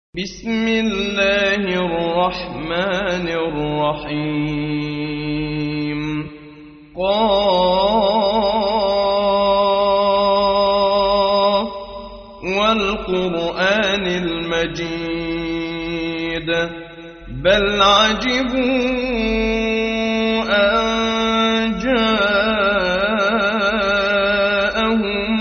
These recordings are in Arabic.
بسم الله الرحمن الرحيم قاف والقرآن المجيد بل عجبوا أن جاءهم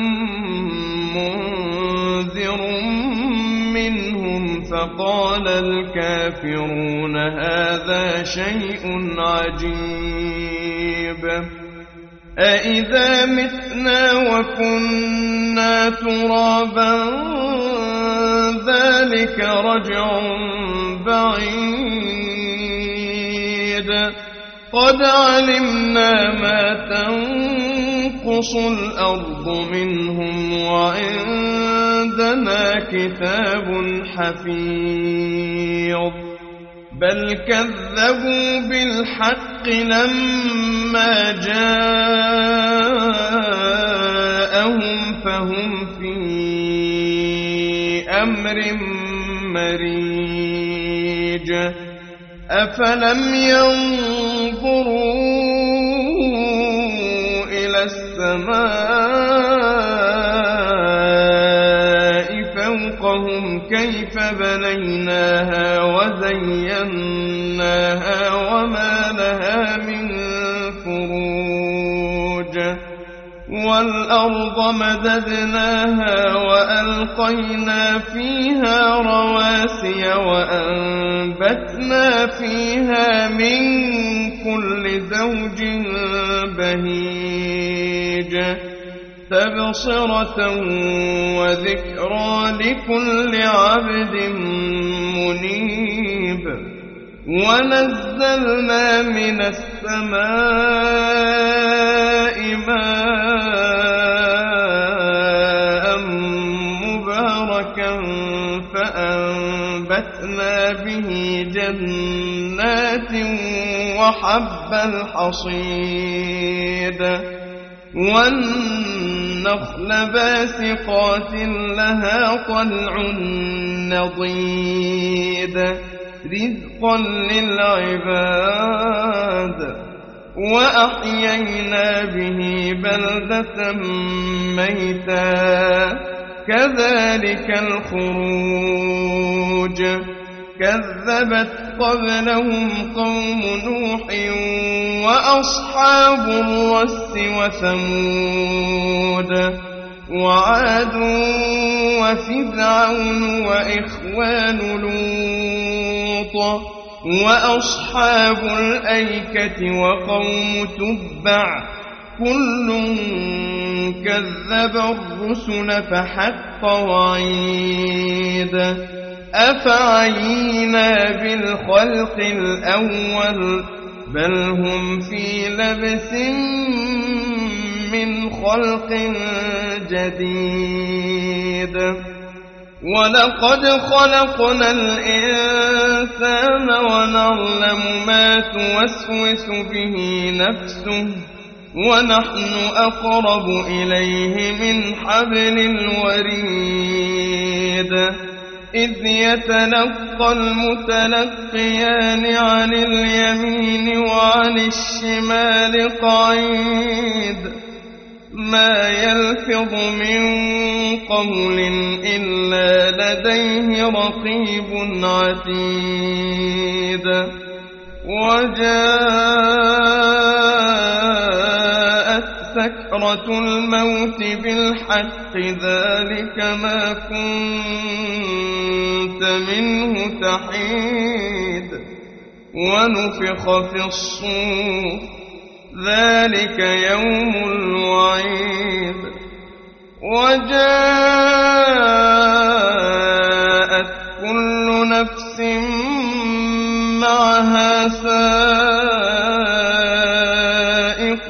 منذر منهم فقال الكافرون هذا شيء عجيب أإذا متنا وكنا ترابا ذلك رجع بعيد قد علمنا ما تنقص الأرض منهم وعندنا كتاب حفيظ بل كذبوا بالحق لما جاءهم فهم في أمر مريج أفلم ينظروا إلى السماء فوقهم كيف بنيناها وزيناها وما لها من فروج والأرض مددناها وألقينا فيها رواسي وأنبتنا فيها من كل زوج بهيج تبصرة وذكرى لكل عبد منيب ونزلنا من السماء ماء مباركا فأنبتنا به جنات وحب الحصيد والنخل باسقات لها طلع نضيد رزقا للعباد وأحيينا به بلدة ميتا كذلك الخروج كذبت قبلهم قوم نوح وأصحاب الرس وثمود وعاد وفرعون وإخوان لوط وأصحاب الأيكة وقوم تبع كل كذب الرسل فحق وعيد أفعينا بالخلق الأول بل هم في لبس من خلق جديد ولقد خلقنا الإنسان ونعلم ما توسوس به نفسه ونحن أقرب إليه من حبل الوريد إذ يتلقى المتلقيان عن اليمين وعن الشمال قعيد ما يلفظ من قول إلا لديه رقيب عتيد وجاءت سكرة الموت بالحق ذلك ما كنت منه تحيد ونفخ في الصور ذلك يوم الوعيد وجاءت كل نفس معها سائق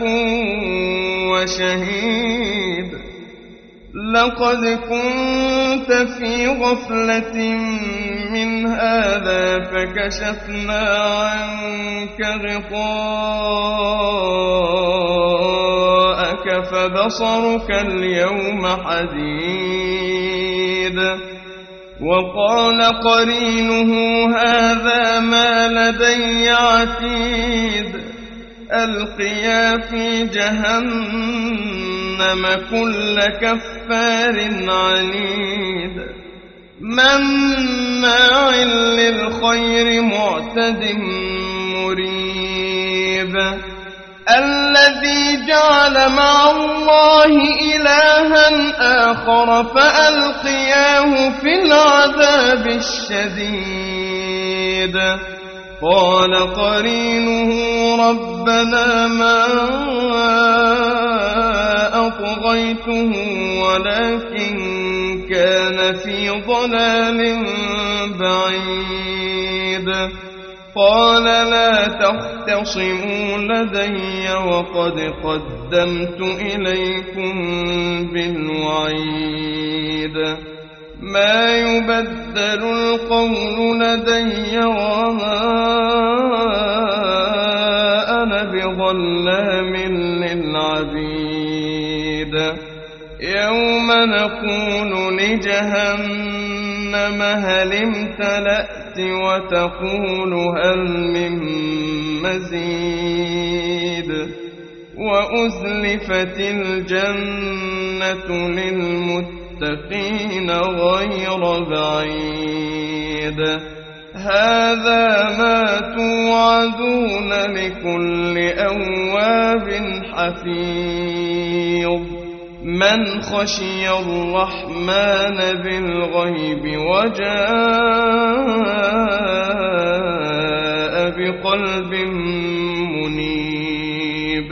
وشهيد لقد كنت في غفلة من هذا فكشفنا عنك غطاءك فبصرك اليوم حديد وقال قرينه هذا ما لدي عتيد ألقيا في جهنم كل كفار عنيد مناع للخير معتد مريب الذي جعل مع الله إلها آخر فألقياه في العذاب الشديد قال قرينه ربنا ما أطغيته ولكن كان في ضلال بعيد قال لا تختصموا لدي وقد قدمت إليكم بالوعيد ما يبدل القول لدي وما أنا بظلام للعبيد يوم نقول لجهنم هل امتلأت وتقول هل من مزيد وأزلفت الجنة للمتقين غير بعيد هذا ما توعدون لكل أواب حفيظ من خشي الرحمن بالغيب وجاء بقلب منيب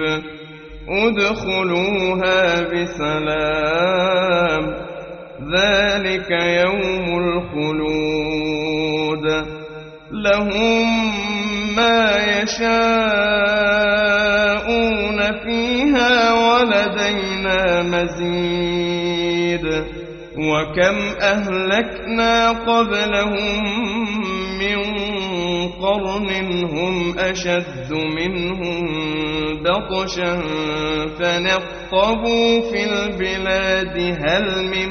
ادخلوها بسلام ذلك يوم الخلود لهم ما يشاءون فيها ولدينا مزيد وكم أهلكنا قبلهم من قرن هم أشد منهم بطشا فنقبوا في البلاد هل من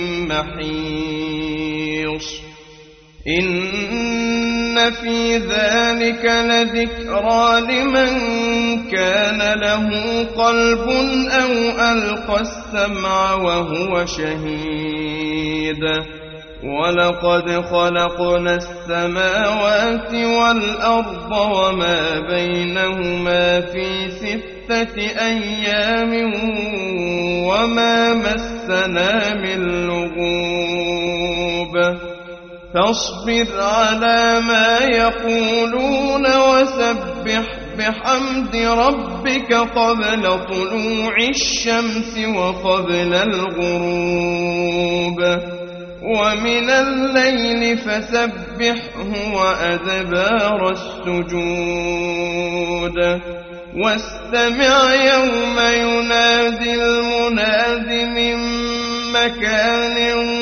محيص إن في ذلك لذكرى لمن كان له قلب أو ألقى السمع وهو شهيد ولقد خلقنا السماوات والأرض وما بينهما في 6 أيام وما مسنا من لغوب فاصبر على ما يقولون وسبح بحمد ربك قبل طلوع الشمس وقبل الغروب ومن الليل فسبحه وأدبار السجود واستمع يوم ينادي المناد من مكان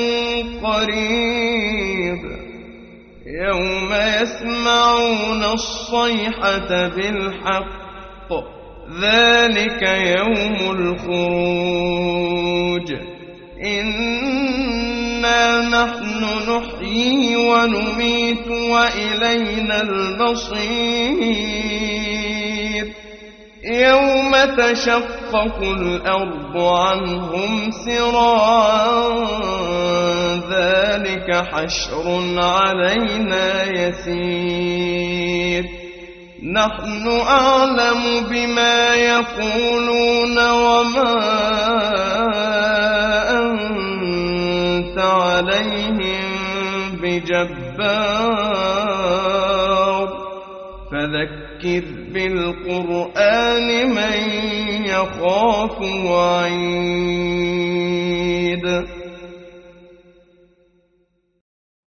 قريب يوم يسمعون الصيحة بالحق ذلك يوم الخروج إنا نحن نحيي ونميت وإلينا المصير يوم تشقق الأرض عنهم سراعا ذلك حشر علينا يسير نحن أعلم بما يقولون وما أنت عليهم بجبار فذكر بالقرآن من يخاف وعيد